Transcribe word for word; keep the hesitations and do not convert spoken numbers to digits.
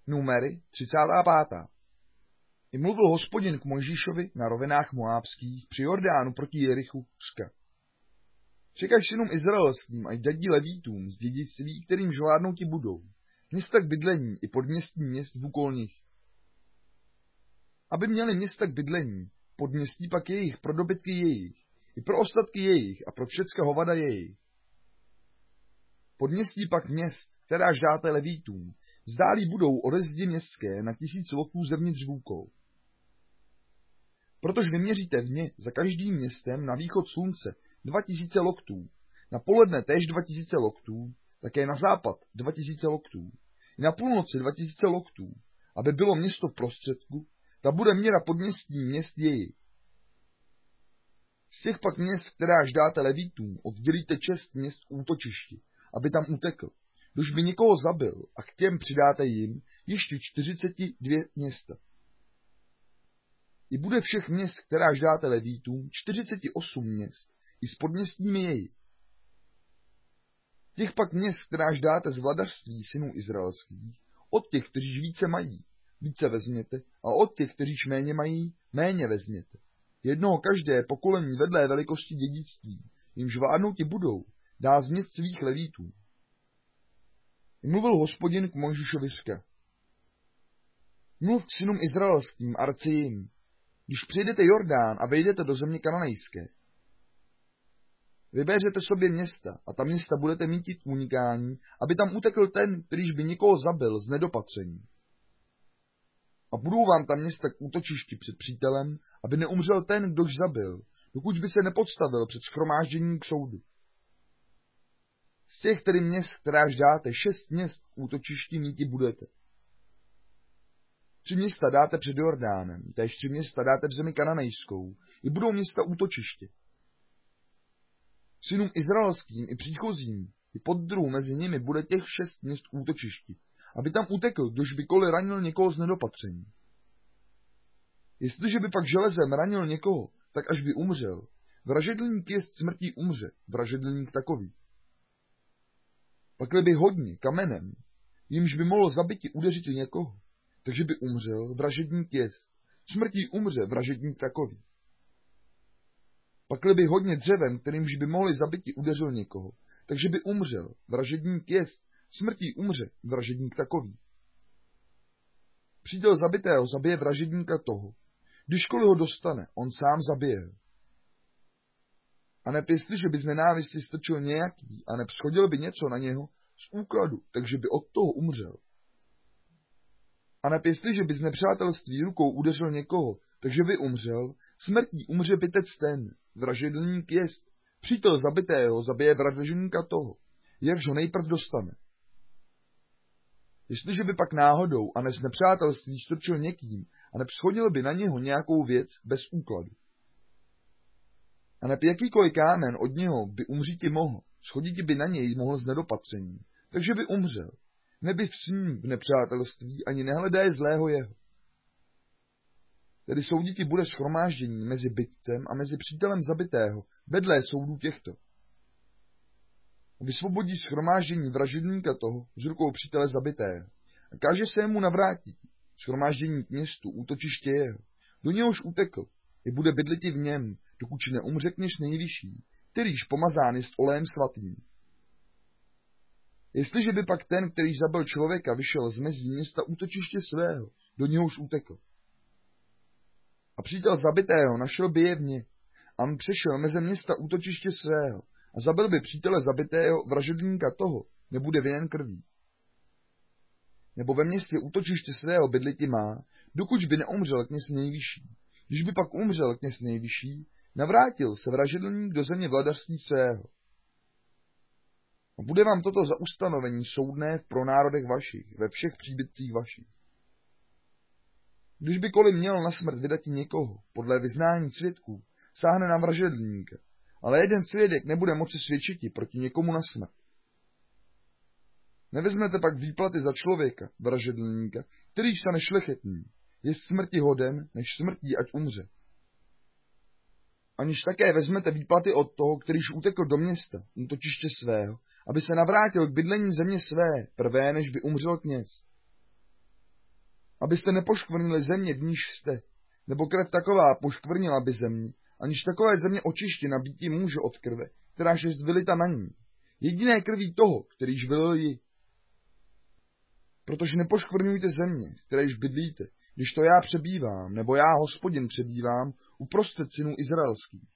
Numery třicátá pátá I mluvil Hospodin k Mojžíšovi na rovinách Moábských při Jordánu proti Jerichu, řka. Přikaž synům izraelským, ať dadí levítům z dědictví, kterým žládnou ti budou, města k bydlení i podměstí měst v úkolních. Aby měli města k bydlení, podměstí pak jejich pro dobytky jejich, i pro ostatky jejich a pro všecka hovada jejich. Podměstí pak měst, kteráž dáte levítům, vzdálí budou ode zdi městské na tisíc loků zevnitř vůkou. Protože vyměříte v ně za každým městem na východ slunce dva tisíce loktů, na poledne též dva tisíce loktů, také na západ dva tisíce loktů, i na půlnoci dva tisíce loktů, aby bylo město v prostředku, ta bude měra podměstí měst jejich. Z těch pak měst, kteráž dáte levítům, oddělíte šest měst k útočišti, aby tam utekl, když by někoho zabil, a k těm přidáte jim ještě čtyřicet dva města. I bude všech měst, kteráž dáte levítům, čtyřicet osm měst, i s podměstími jejich. Těch pak měst, kteráž dáte z vladařství synů izraelských, od těch, kteříž více mají, více vezměte, a od těch, kteříž méně mají, méně vezměte. Jednoho každé pokolení vedlé velikosti dědictví, jimž vládnouti budou, dá z měst svých levítů. I mluvil Hospodin k Mojžíšovi řka. Mluv k synům izraelským a rci jim, když přijdete Jordán a vejdete do země kananejské. Vybéřete sobě města a ta města budete mítit k unikání, aby tam utekl ten, kterýž by někoho zabil z nedopatření. A budou vám tam města k útočišti před přítelem, aby neumřel ten, kdož zabil, dokud by se nepodstavil před shromážděním k soudu. Z těch tedy měst, kteráž dáte, šest měst k útočišti míti budete. Tři města dáte před Jordánem, též tři města dáte v zemi kananejskou, i budou města útočiště. Synům izraelským i příchozím, i poddruhu mezi nimi bude těch šest měst k útočišti, aby tam utekl, kdož by koli ranil někoho z nedopatření. Jestliže by pak železem ranil někoho, tak až by umřel, vražedlník jest smrtí umře, vražedlník takový. Pakli by hodně kamenem, jimž by mohl zabiti udeřit někoho, takže by umřel, vražedník jest, smrtí umře, vražedník takový. Pakli by hodně dřevem, kterýmž by mohli zabiti udeřil někoho, takže by umřel, vražedník jest, smrtí umře, vražedník takový. Přítel zabitého zabije vražedníka toho, kdyžkoliv ho dostane, on sám zabije. A neb jestliže by z nenávisti strčil nějaký a neb schodil by něco na něho z úkladu, takže by od toho umřel. A neb jestliže by z nepřátelství rukou udeřil někoho, takže by umřel, smrtí umře bytec ten, vražedník jest, přítel zabitého zabije vražedníka toho, jakž ho nejprv dostane. Jestliže by pak náhodou a ne z nepřátelství strčil někým a neb schodil by na něho nějakou věc bez úkladu. A neb jakýkoliv kámen od něho by umříti mohl, schoditi by na něj mohl z nedopatření, takže by umřel, neby v ním v nepřátelství ani nehledá zlého jeho. Tedy souditi bude shromáždění mezi bytcem a mezi přítelem zabitého, vedlé soudů těchto. Vysvobodí shromáždění vražedníka toho z rukou přítele zabitého a káže se mu navrátit shromáždění k městu, útočiště jeho, do něhož utekl, i bude bydliti v něm, dokud neumřekněš nejvyšší, kterýž pomazán jest olejem svatým. Jestliže by pak ten, kterýž zabil člověka, vyšel z mezí města útočiště svého, do něhož utekl. A přítel zabitého našel by je v ně, a on přešel meze města útočiště svého, a zabil by přítele zabitého, vražedníka toho, nebude vinen krví. Nebo ve městě útočiště svého bydliti má, dokud by neumřel kněz nejvyšší. Když by pak umřel kněz nejvyšší, navrátil se vražedník do země vladařství svého. A bude vám toto za ustanovení soudné v pronárodech vašich, ve všech příbytcích vašich. Když by koli měl na smrt vydati někoho, podle vyznání svědků, sáhne na vražedníka, ale jeden svědek nebude moci svědčiti proti někomu na smrt. Nevezmete pak výplaty za člověka, vražedníka, kterýž se nešlechetní, je smrti hoden, než smrtí, ať umře. Aniž také vezmete výplaty od toho, kterýž utekl do města, útočiště svého, aby se navrátil k bydlení země své, prvé, než by umřel kněz. abyste nepoškvrnili země, v níž jste, nebo krev taková poškvrnila by země, aniž takové země očištěna býti může od krve, kteráž je vylita na ní. Jediné krví toho, kterýž vylil ji. Protože nepoškvrňujte země, kteréž bydlíte, když to já přebývám, nebo já, Hospodin, přebývám, uprostřed synů izraelských.